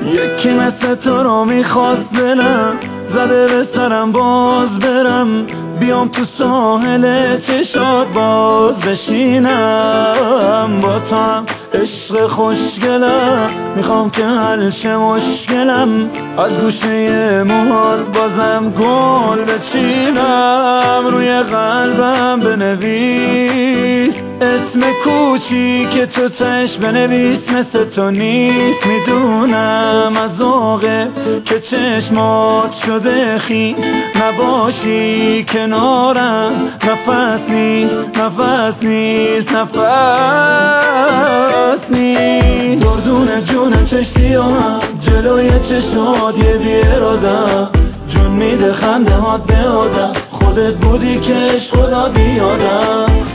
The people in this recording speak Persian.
یکی مثل تو رو میخواست دلم، زده به سرم باز برم، بیام تو ساحل چشات باز بشینم. با تو هم عشق خوشگلم، میخوام که حل شه مشکلم، از گوشه موهات بازم گل بچینم. روی قلبم بنویس اسم کوچیک تو، تش بنویس مثل تو نیست. میدونم از ذوقه که چشمات شده خیس، نباشی کنارم نفس نیست، نفس نیست، نفس نیست. دردون جون چشتیام جلوی چشمات یه بیرادم، جون میده خنده هات به آدم، خودت بودی که عشق خدا بیادم.